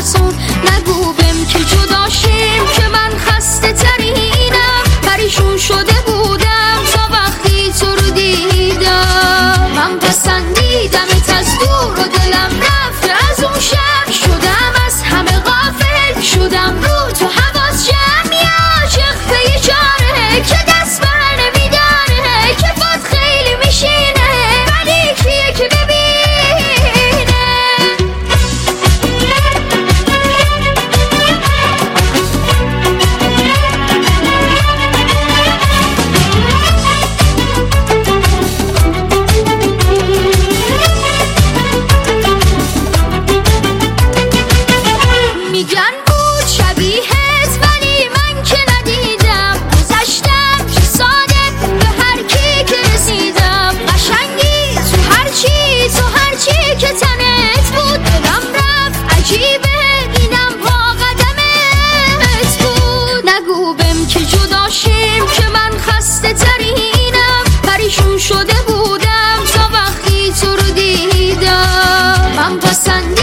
ترسون. نگو بهم که جدا شیم که من خسته ترینم. پریشون شده بودم تا وقتی تو رو دیدم. من پسندیدمت از دور و دلم رفته از اون شب. شدم از همه غافل، شدم رو تو حواس جمع. یه عاشق پی جاره که دست بر نمیداره، که باد خیلی میشینه ولی کیه که ببینه. میگن بود شبیهت ولی من که ندیدم. گذشتم که صادق به هر کی که رسیدم. قشنگی تو هرچی که تنت بود. دلم رفت عجیبه اینم با قدمت بود. نگو بهم که جدا شیم که من خسته ترینم. پریشون شده بودم تا وقتی تو رو دیدم. من پسندیدم